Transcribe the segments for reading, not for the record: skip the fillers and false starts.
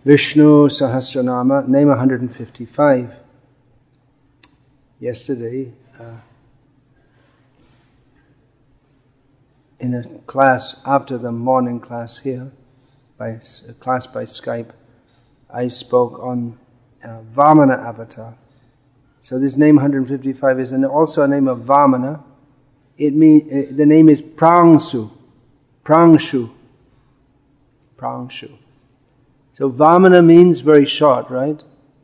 Vishnu Sahasranama, name 155. Yesterday, in a class after the morning class here, a class by Skype, I spoke on Vamana avatar. So this name 155 is also a name of Vamana. The name is Prangshu. So Vamana means very short, right?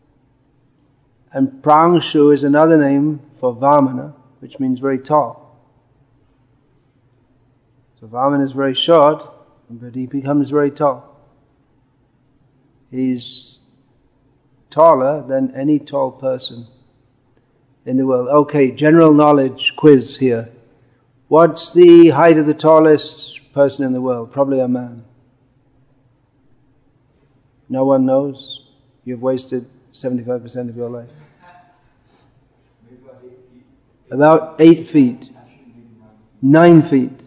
And Prangshu is another name for Vamana, which means very tall. So Vamana is very short, but he becomes very tall. He's taller than any tall person in the world. Okay, general knowledge quiz here. What's the height of the tallest person in the world? Probably a man. No one knows? You've wasted 75% of your life. About 8 feet. 9 feet.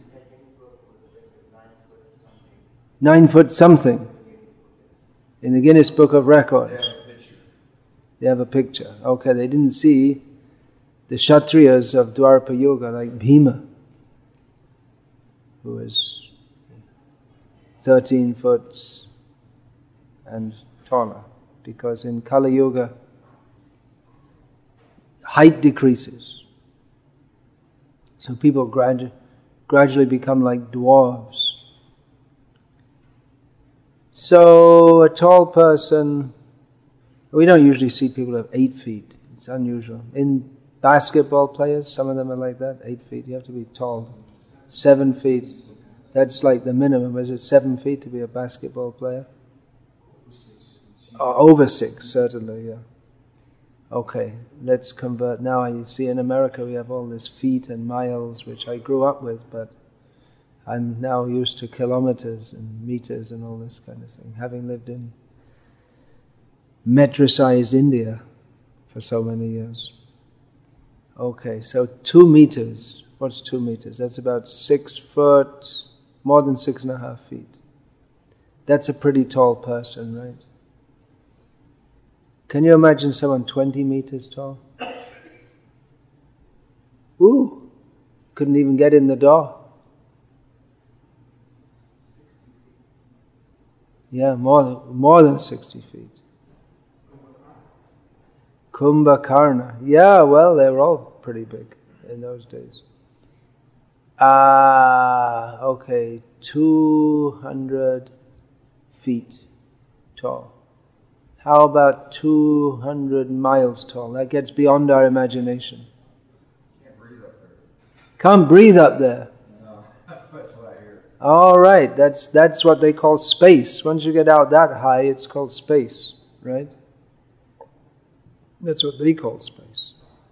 9 foot something. In the Guinness Book of Records. They have a picture. Okay, they didn't see the Kshatriyas of Dwapara Yuga like Bhima, who is 13 foot and taller, because in Kali Yuga height decreases, so people gradually become like dwarves. So a tall person, we don't usually see people of 8 feet. It's unusual. In basketball players, some of them are like that, 8 feet. You have to be tall. 7 feet. That's like the minimum. Is it 7 feet to be a basketball player? Over 6, certainly, yeah. Okay, let's convert. Now you see in America we have all this feet and miles, which I grew up with, but I'm now used to kilometers and meters and all this kind of thing, having lived in metricized India for so many years. Okay, so 2 meters. What's 2 meters? That's about 6 foot, more than 6.5 feet. That's a pretty tall person, right? Can you imagine someone 20 meters tall? Ooh, couldn't even get in the door. Yeah, more than 60 feet. Kumbhakarna. Yeah, well, they were all pretty big in those days. Okay, 200 feet tall. How about 200 miles tall? That gets beyond our imagination. Can't breathe up there. No, that's what I hear. All right, that's what they call space. Once you get out that high, it's called space, right? That's what they call space.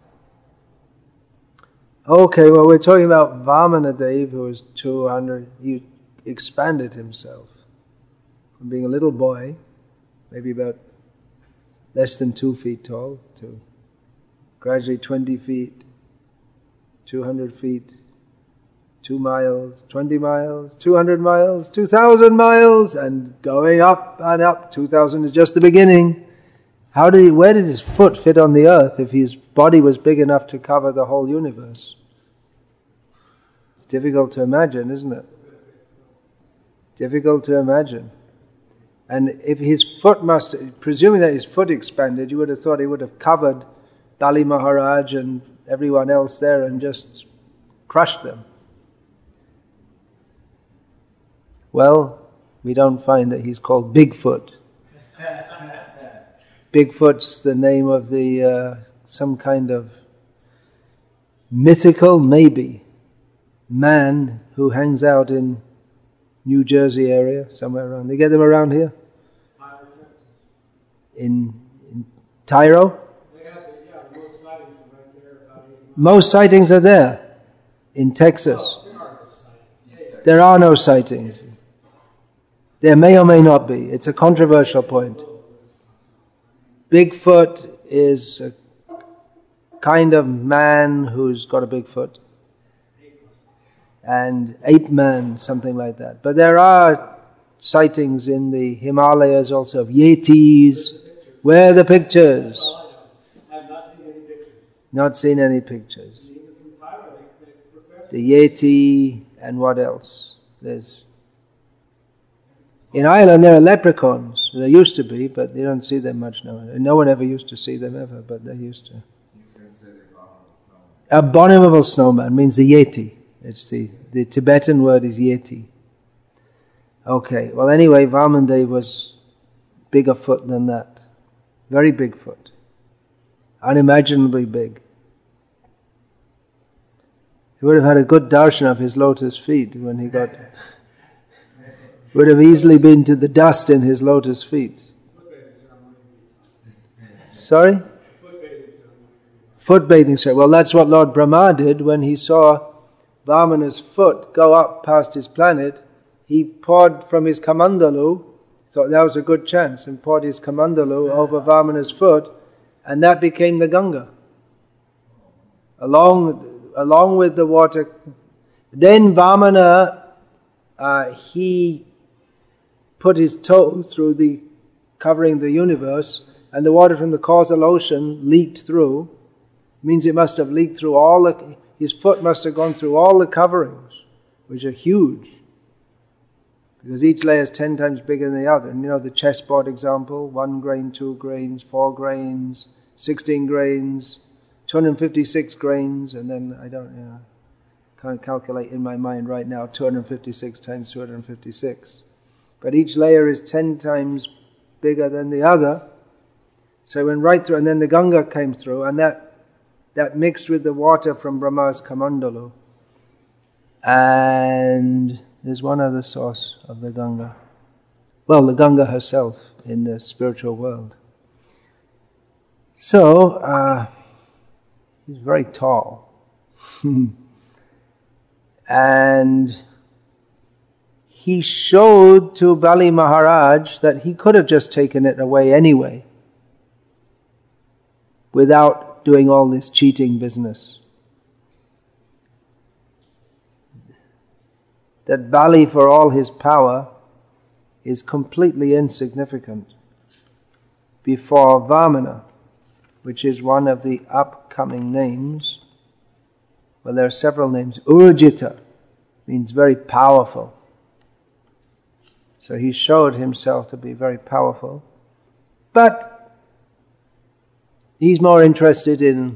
Okay, well, we're talking about Vamanadev, who was 200. He expanded himself from being a little boy, maybe about less than 2 feet tall, to gradually 20 feet, 200 feet, 2 miles, 20 miles, 200 miles, 2,000 miles, and going up and up. 2,000 is just the beginning. Where did his foot fit on the earth if his body was big enough to cover the whole universe? It's difficult to imagine, isn't it? Difficult to imagine. And if his foot presuming that his foot expanded, you would have thought he would have covered Bali Maharaj and everyone else there and just crushed them. Well, we don't find that he's called Bigfoot. Bigfoot's the name of the some kind of mythical, maybe, man who hangs out in New Jersey area, somewhere around. You get them around here? In Tyro? Most sightings are there. In Texas. There are no sightings. There may or may not be. It's a controversial point. Bigfoot is a kind of man who's got a big foot. And ape man, something like that. But there are sightings in the Himalayas also of yetis. Where are the pictures? I have not seen any pictures. Not seen any pictures. Even from Cairo, they profess. The yeti and what else? In Ireland there are leprechauns. There used to be, but you don't see them much now. No one ever used to see them ever, but they used to. Abominable snowman means the yeti. It's the Tibetan word is yeti. Okay, well anyway, Vamandev was bigger foot than that. Very big foot. Unimaginably big. He would have had a good darshan of his lotus feet when he got... would have easily been to the dust in his lotus feet. Sorry? Foot bathing ceremony. Well, that's what Lord Brahma did when he saw Vamana's foot go up past his planet. He poured from his kamandalu, thought that was a good chance, and poured his kamandalu over Vamana's foot, and that became the Ganga. Along with the water. Then Vamana, he put his toe through covering the universe, and the water from the causal ocean leaked through. Means it must have leaked through his foot must have gone through all the coverings, which are huge. Because each layer is 10 times bigger than the other. And the chessboard example, 1 grain, 2 grains, 4 grains, 16 grains, 256 grains, and then can't calculate in my mind right now, 256 times 256. But each layer is 10 times bigger than the other. So it went right through, and then the Ganga came through, and that mixed with the water from Brahma's kamandalu. And there's one other source of the Ganga. Well, the Ganga herself in the spiritual world. So, he's very tall. And he showed to Bali Maharaj that he could have just taken it away anyway, without doing all this cheating business. That Bali, for all his power, is completely insignificant before Vamana, which is one of the upcoming names. Well, there are several names. Urjita means very powerful. So he showed himself to be very powerful. But he's more interested in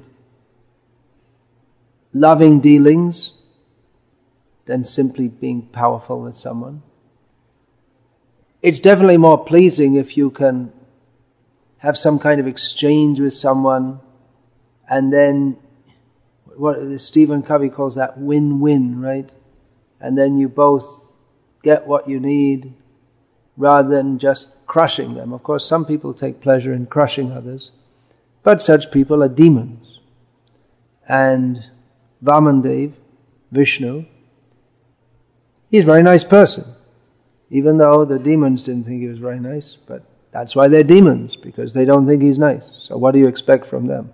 loving dealings than simply being powerful with someone. It's definitely more pleasing if you can have some kind of exchange with someone, and then what Stephen Covey calls that win-win, right? And then you both get what you need rather than just crushing them. Of course, some people take pleasure in crushing others, but such people are demons. And Vamandev, Vishnu, he's a very nice person, even though the demons didn't think he was very nice, but that's why they're demons, because they don't think he's nice. So what do you expect from them?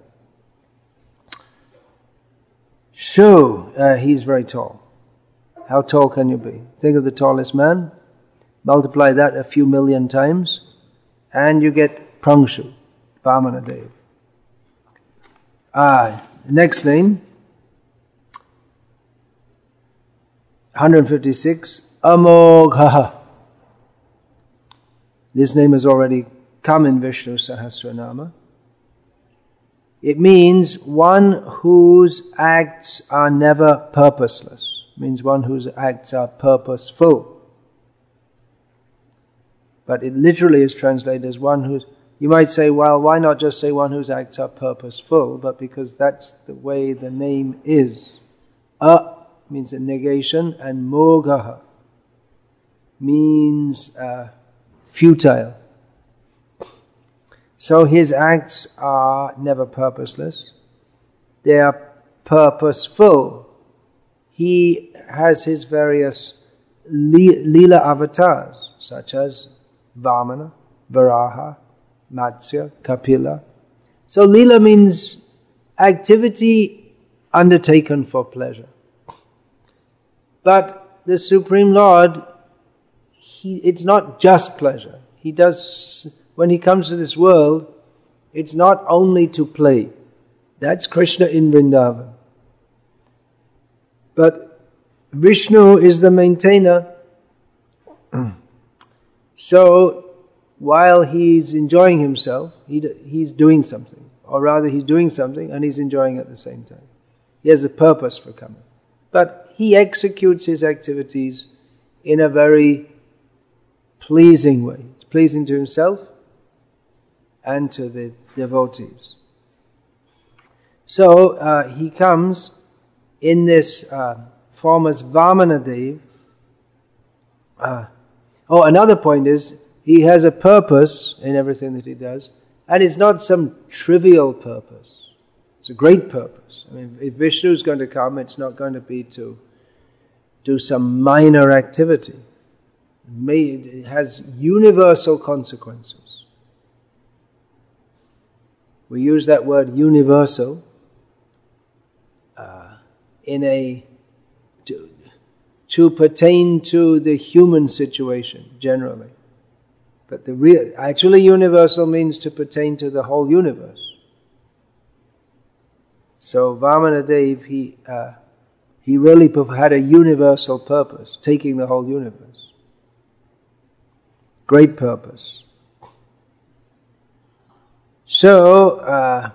He's very tall. How tall can you be? Think of the tallest man, multiply that a few million times, and you get Prangshu, Vamanadev. Next name, 156, Amogha. This name has already come in Vishnu Sahasranama. It means one whose acts are never purposeless. It means one whose acts are purposeful. But it literally is translated as one who's... You might say, well, why not just say one whose acts are purposeful? But because that's the way the name is. Means a negation, and Mogha means futile. So his acts are never purposeless. They are purposeful. He has his various Leela avatars, such as Vamana, Varaha, Matsya, Kapila. So Leela means activity undertaken for pleasure. But the Supreme Lord, it's not just pleasure. When he comes to this world, it's not only to play. That's Krishna in Vrindavan. But Vishnu is the maintainer. So while he's enjoying himself, he's doing something. Or rather, he's doing something and he's enjoying at the same time. He has a purpose for coming. But he executes his activities in a very pleasing way. It's pleasing to himself and to the devotees. So he comes in this form as Vamanadev. Another point is, he has a purpose in everything that he does, and it's not some trivial purpose. It's a great purpose. I mean, if Vishnu is going to come, it's not going to be to do some minor activity. It has universal consequences. We use that word universal to pertain to the human situation generally. But actually universal means to pertain to the whole universe. So Vamanadev, he really had a universal purpose, taking the whole universe. Great purpose. So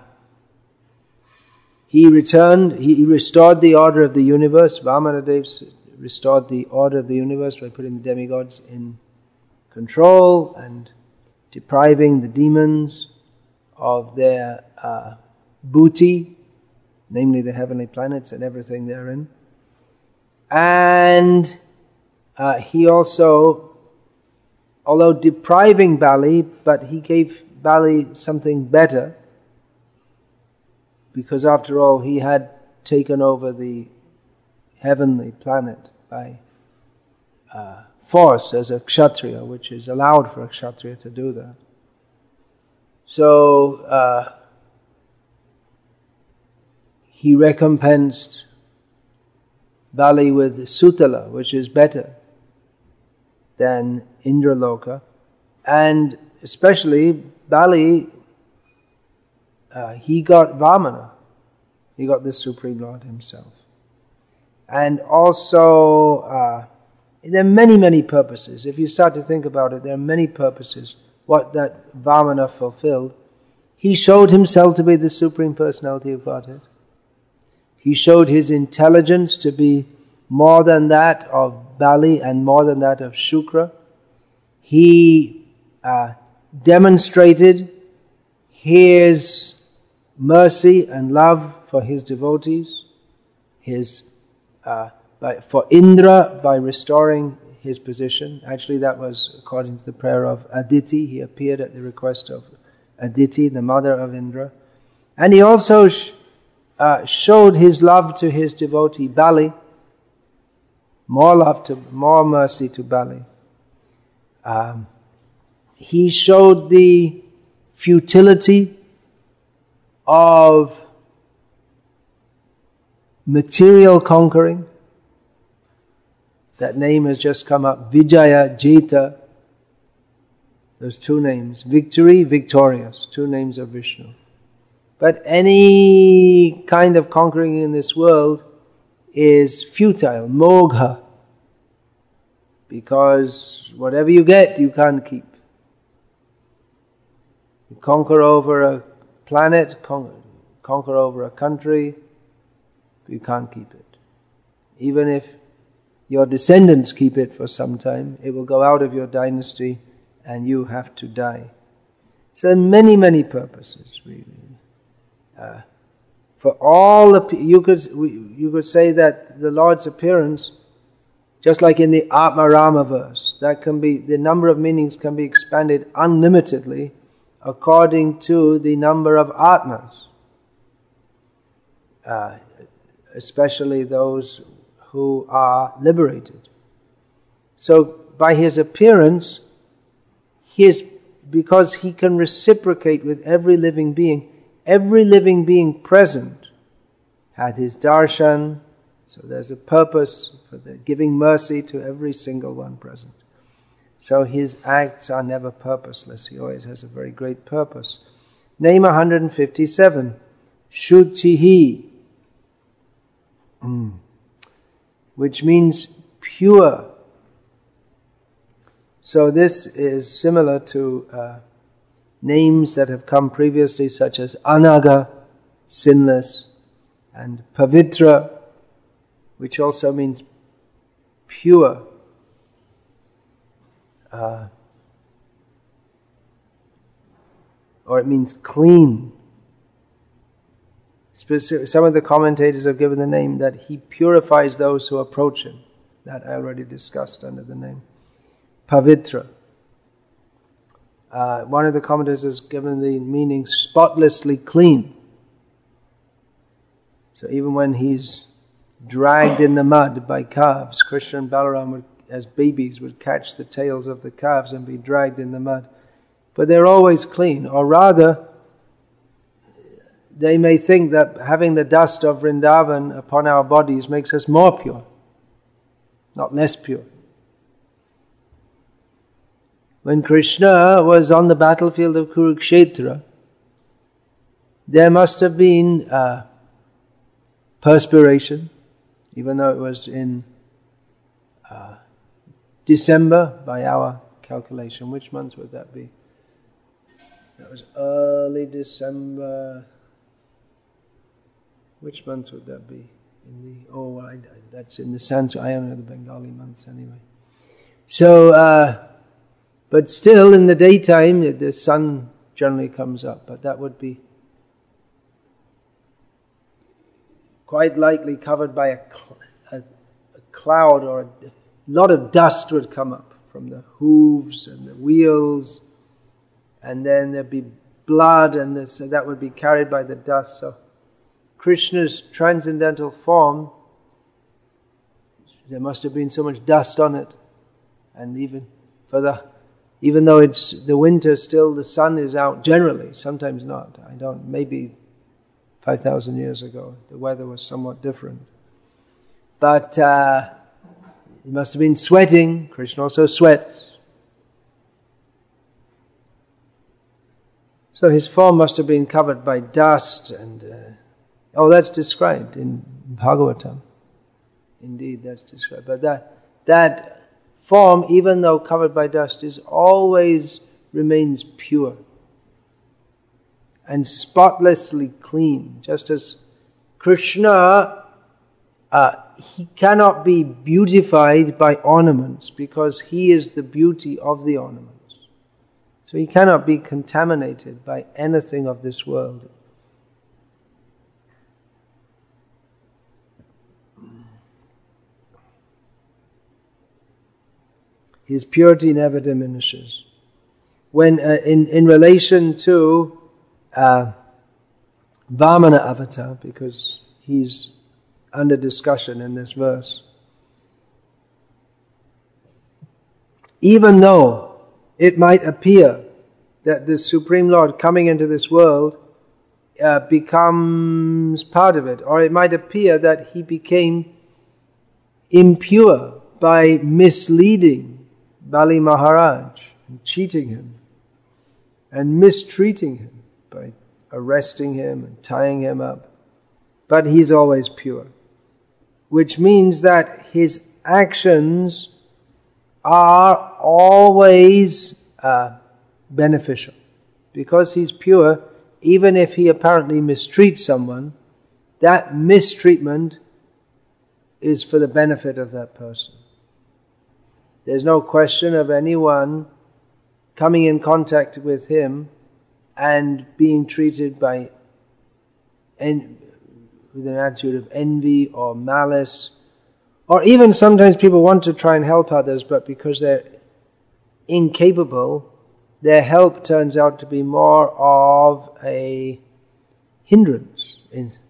he restored the order of the universe. Vamanadev restored the order of the universe by putting the demigods in control and depriving the demons of their booty, namely the heavenly planets and everything therein. And he also, although depriving Bali, but he gave Bali something better, because after all he had taken over the heavenly planet by force as a Kshatriya, which is allowed for a Kshatriya to do that. So he recompensed Bali with Sutala, which is better than Indraloka, and especially Bali, he got Vamana, he got the Supreme Lord himself. And also, there are many, many purposes. If you start to think about it, there are many purposes what that Vamana fulfilled. He showed himself to be the Supreme Personality of Godhead. He showed his intelligence to be more than that of Bali and more than that of Shukra. He demonstrated his mercy and love for his devotees, for Indra by restoring his position. Actually, that was according to the prayer of Aditi. He appeared at the request of Aditi, the mother of Indra. And he also showed his love to his devotee Bali, more mercy to Bali. He showed the futility of material conquering. That name has just come up, Vijaya, Jeta. Those two names, victory, victorious, two names of Vishnu. But any kind of conquering in this world is futile, mogha, because whatever you get, you can't keep. You conquer over a planet, conquer over a country, you can't keep it. Even if your descendants keep it for some time, it will go out of your dynasty and you have to die. So many, many purposes, really. For all you could say that the Lord's appearance, just like in the Atma Rama verse, that can be, the number of meanings can be expanded unlimitedly according to the number of Atmas, especially those who are liberated. So by his appearance, because he can reciprocate with every living being present had his darshan, so there's a purpose for giving mercy to every single one present. So his acts are never purposeless. He always has a very great purpose. Name 157. Shuchihi, which means pure. So this is similar to names that have come previously, such as Anaga, sinless, and Pavitra, which also means pure. Or it means clean. Some of the commentators have given the name that he purifies those who approach him. That I already discussed under the name Pavitra. One of the commentators has given the meaning spotlessly clean. So even when he's dragged in the mud by calves, Krishna and Balaram as babies would catch the tails of the calves and be dragged in the mud. But they're always clean, or rather, they may think that having the dust of Vrindavan upon our bodies makes us more pure, not less pure. When Krishna was on the battlefield of Kurukshetra, there must have been perspiration, even though it was in December by our calculation. Which month would that be? That was early December. Which month would that be? That's in the Sanskrit. I don't know the Bengali months anyway. So, but still in the daytime, the sun generally comes up. But that would be quite likely covered by a cloud, or a lot of dust would come up from the hooves and the wheels, and then there'd be blood, and that would be carried by the dust. So Krishna's transcendental form, there must have been so much dust on it, and even though it's the winter, still the sun is out generally. Sometimes not. Maybe 5,000 years ago the weather was somewhat different, but he must have been sweating. Krishna also sweats. So his form must have been covered by dust, and that's described in Bhagavatam. Indeed, that's described. But that form, even though covered by dust, always remains pure and spotlessly clean. Just as Krishna, he cannot be beautified by ornaments because he is the beauty of the ornaments. So he cannot be contaminated by anything of this world. His purity never diminishes. When in relation to Vamana avatar, because he's under discussion in this verse, even though it might appear that the Supreme Lord coming into this world becomes part of it, or it might appear that he became impure by misleading Bali Maharaj, and cheating him and mistreating him by arresting him and tying him up. But he's always pure, which means that his actions are always beneficial. Because he's pure, even if he apparently mistreats someone, that mistreatment is for the benefit of that person. There's no question of anyone coming in contact with him and being treated with an attitude of envy or malice, or even sometimes people want to try and help others, but because they're incapable, their help turns out to be more of a hindrance,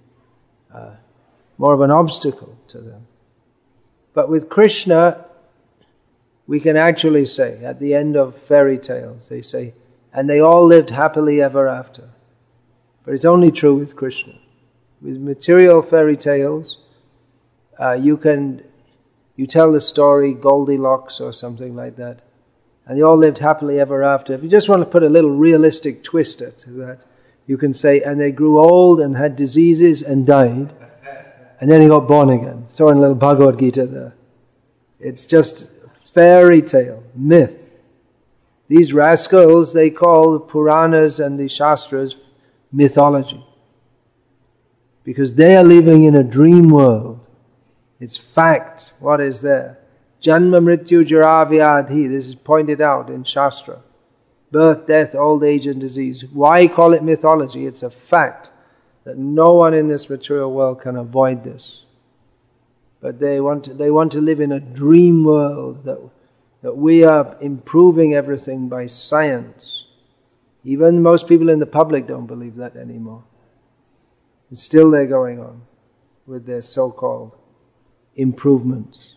more of an obstacle to them. But with Krishna, we can actually say, at the end of fairy tales, they say, and they all lived happily ever after. But it's only true with Krishna. With material fairy tales, you tell the story Goldilocks or something like that, and they all lived happily ever after. If you just want to put a little realistic twist to that, you can say, and they grew old and had diseases and died, and then he got born again. Throw in a little Bhagavad Gita there. It's just fairy tale, myth. These rascals, they call the Puranas and the Shastras mythology, because they are living in a dream world. It's fact what is there. Janma mrityu jara vyadhi, this is pointed out in Shastra. Birth, death, old age and disease. Why call it mythology? It's a fact that no one in this material world can avoid this. But they want to live in a dream world that we are improving everything by science. Even most people in the public don't believe that anymore. And still they're going on with their so-called improvements.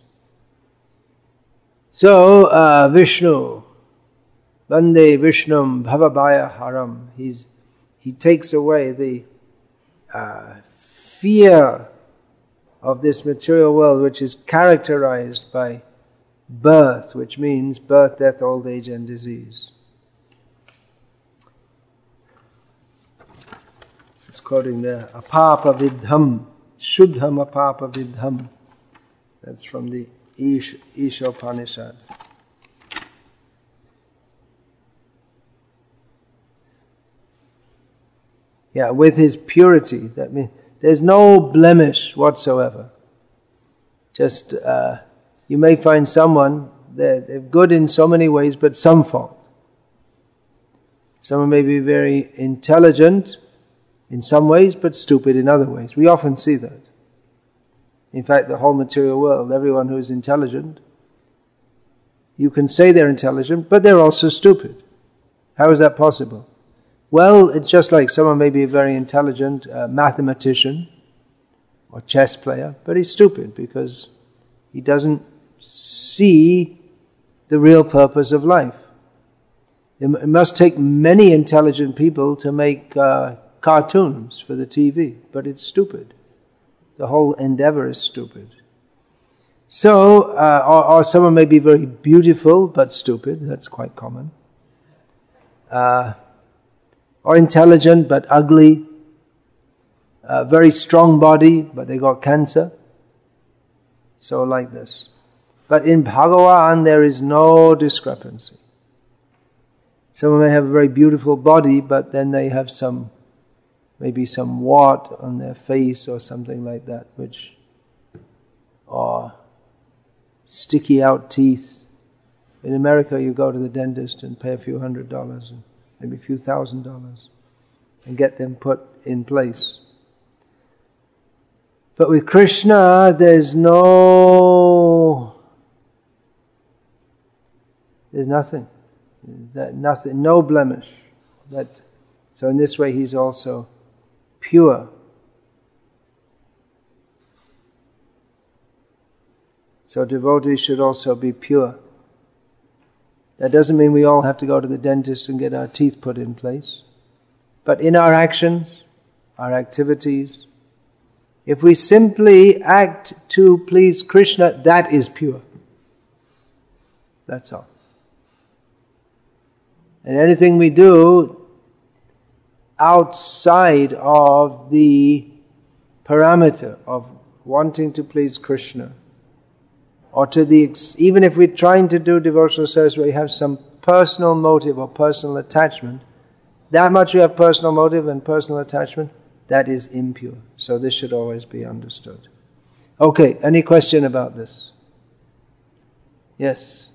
So, Vishnu, Vande Vishnum Bhavabhaya Haram, he takes away the fear of this material world, which is characterized by birth, which means birth, death, old age and disease. It's quoting there, Apapa Vidham, Shuddham Apapa Vidham. That's from the Ishopanishad. Yeah, with his purity, that means there's no blemish whatsoever. Just, you may find someone, they're good in so many ways, but some fault. Someone may be very intelligent in some ways, but stupid in other ways. We often see that. In fact, the whole material world, everyone who is intelligent, you can say they're intelligent, but they're also stupid. How is that possible? Well, it's just like someone may be a very intelligent mathematician or chess player, but he's stupid because he doesn't see the real purpose of life. It must take many intelligent people to make cartoons for the TV, but it's stupid. The whole endeavor is stupid. So, or someone may be very beautiful but stupid, that's quite common. Or intelligent but ugly, very strong body but they got cancer. So like this. But in Bhagavan there is no discrepancy. Someone may have a very beautiful body but then they have maybe some wart on their face or something like that, or sticky out teeth. In America you go to the dentist and pay a few $100s, maybe a few $1,000s, and get them put in place. But with Krishna, there's nothing. Nothing, no blemish. So in this way, he's also pure. So devotees should also be pure. That doesn't mean we all have to go to the dentist and get our teeth put in place. But in our actions, our activities, if we simply act to please Krishna, that is pure. That's all. And anything we do outside of the parameter of wanting to please Krishna, or even if we're trying to do devotional service where we have some personal motive or personal attachment, that much we have personal motive and personal attachment, that is impure. So this should always be understood. Okay, any question about this? Yes?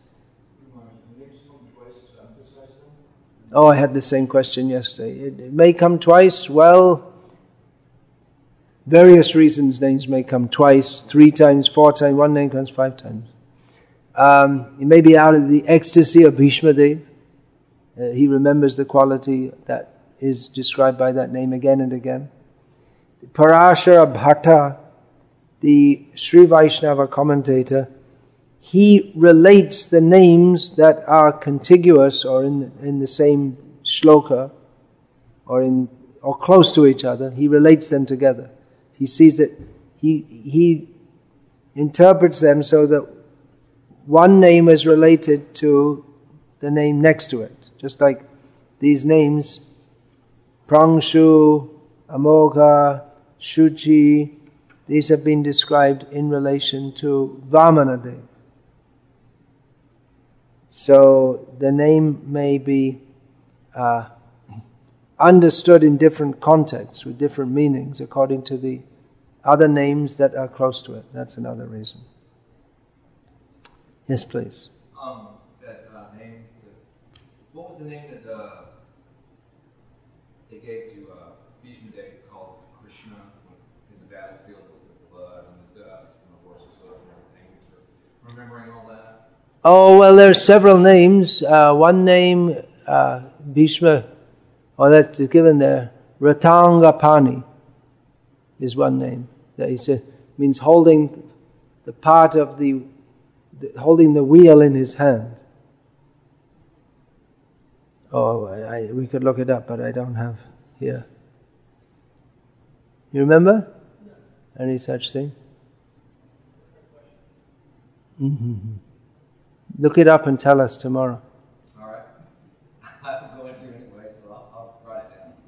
Oh, I had the same question yesterday. It may come twice. Well, various reasons names may come twice, 3 times, 4 times, one name comes 5 times. It may be out of the ecstasy of Bhishma Dev. He remembers the quality that is described by that name again and again. Parashara Bhatta, the Sri Vaishnava commentator, he relates the names that are contiguous or in the same shloka or close to each other. He relates them together. He sees that he interprets them so that one name is related to the name next to it. Just like these names, Prangshu, Amogha, Shuchi, these have been described in relation to Vamanadev. So the name may be understood in different contexts with different meanings according to the other names that are close to it. That's another reason. Yes, please. That name. What was the name that they gave to Bhishma Dev called Krishna in the battlefield with the blood and the dust from the horse's hooves and everything? So remembering all that. Oh well, there are several names. One name, Bhishma, that's given there. Ratangapani is one name. That he said means holding the part of holding the wheel in his hand. Oh, we could look it up, but I don't have here. You remember? Any such thing? Mm-hmm. Look it up and tell us tomorrow. All right. I'm going to anyway, so I'll write it down.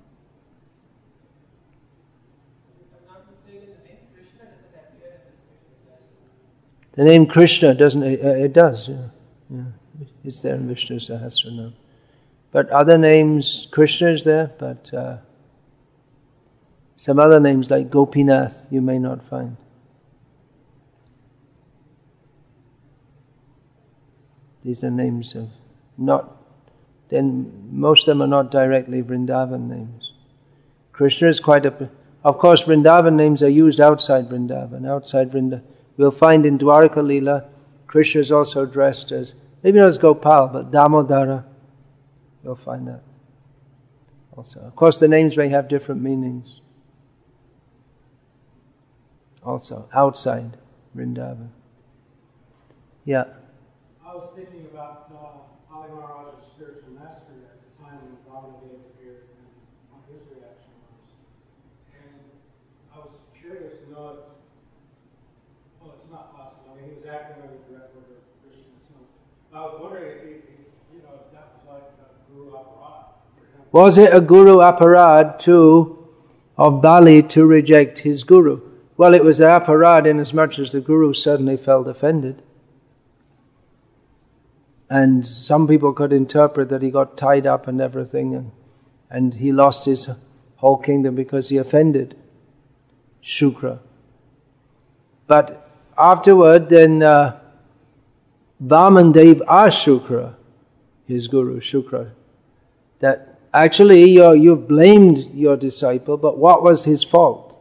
The name Krishna doesn't, it does, yeah. It's there in Vishnu Sahasranam. But other names, Krishna is there, but some other names like Gopinath you may not find. These are names of then most of them are not directly Vrindavan names. Krishna is of course Vrindavan names are used outside Vrindavan. We'll find in Dwaraka Leela, Krishna is also dressed as, maybe not as Gopal, but Damodara. You'll find that also. Of course, the names may have different meanings. Also, outside Vrindavan. Yeah. I was thinking about Ali Maharaj's spiritual master at the time when Vamanadev appeared and what his reaction was. And I was curious to know if, well, it's not possible. I mean, he was acting under direct order of Krishna. So I was wondering if that was like a guru aparad for him. Was it a guru aparad of Bali to reject his guru? Well, it was an aparad in as much as the guru suddenly felt offended. And some people could interpret that he got tied up and everything, and he lost his whole kingdom because he offended Shukra. But afterward, then Vamandev asked Shukra, his guru, Shukra, that actually you've blamed your disciple, but what was his fault?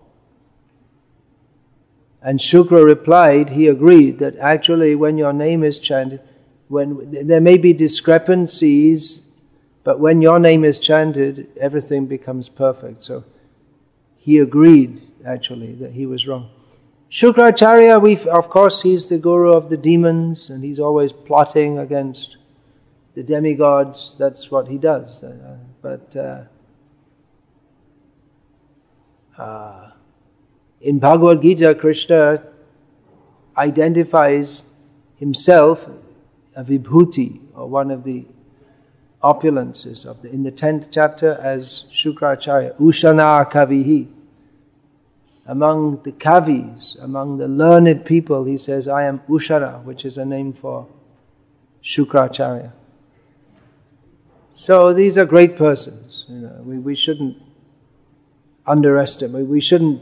And Shukra replied, he agreed that actually when your name is chanted, when there may be discrepancies, but when your name is chanted, everything becomes perfect. So he agreed, actually, that he was wrong. Shukracharya, of course, he's the guru of the demons, and he's always plotting against the demigods. That's what he does. In Bhagavad Gita, Krishna identifies himself a vibhuti, or one of the opulences in the 10th chapter as Shukracharya, Ushana Kavihi. Among the Kavis, among the learned people, he says, I am Ushara, which is a name for Shukracharya. So these are great persons. We shouldn't underestimate. We shouldn't.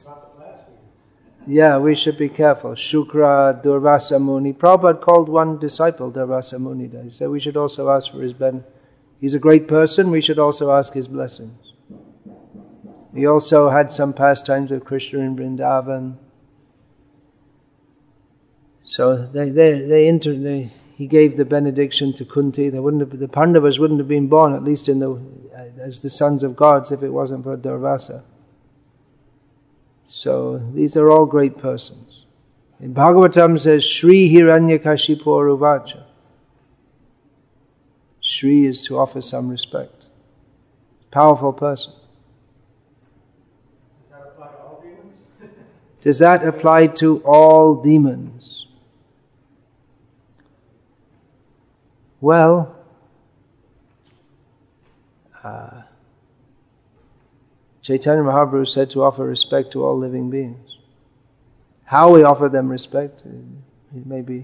Yeah, we should be careful. Shukra, Durvasa Muni. Prabhupada called one disciple Durvasa Muni. He said we should also ask for his benefit. He's a great person, we should also ask his blessings. He also had some pastimes with Krishna in Vrindavan. So he gave the benediction to Kunti. The Pandavas wouldn't have been born, at least as the sons of gods, if it wasn't for Durvasa. So these are all great persons. In Bhagavatam says, Shri Hiranyakashipu Uvacha. Shri is to offer some respect. Powerful person. Does that apply to all demons? Well, Chaitanya Mahaprabhu said to offer respect to all living beings. How we offer them respect, it may be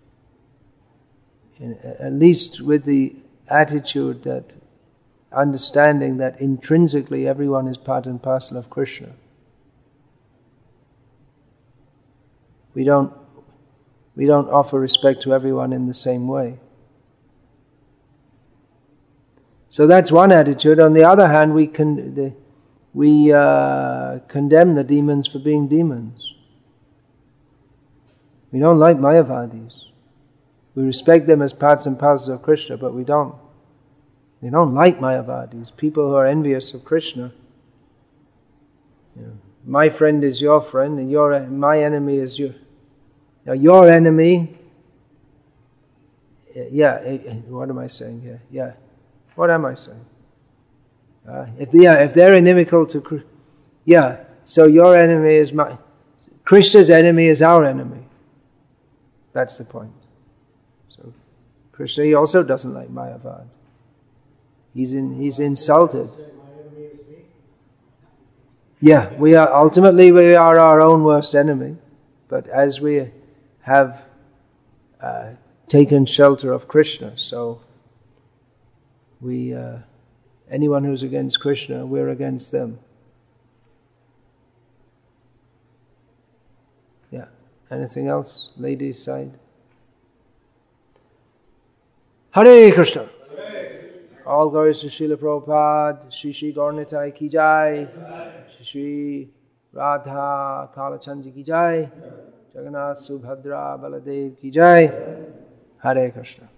at least with the attitude that, understanding that intrinsically everyone is part and parcel of Krishna. We don't offer respect to everyone in the same way. So that's one attitude. On the other hand, we condemn the demons for being demons. We don't like Mayavadis. We respect them as parts and parcels of Krishna, but we don't like Mayavadis, people who are envious of Krishna. My friend is your friend, and my enemy is your. Now your enemy. What am I saying here? Yeah, what am I saying? If they're inimical to Krishna, so your enemy is Krishna's enemy is our enemy. That's the point. So Krishna, he also doesn't like Mayavad. He's insulted. Yeah, we are our own worst enemy. But as we have taken shelter of Krishna, so we anyone who's against Krishna, we're against them. Yeah. Anything else? Ladies' side. Hare Krishna. All glories to Srila Prabhupada, Shri Gauranitai ki jai, Shri Radha Kalachandji ki jai, Jagannath Subhadra Baladev ki jai. Hare Krishna.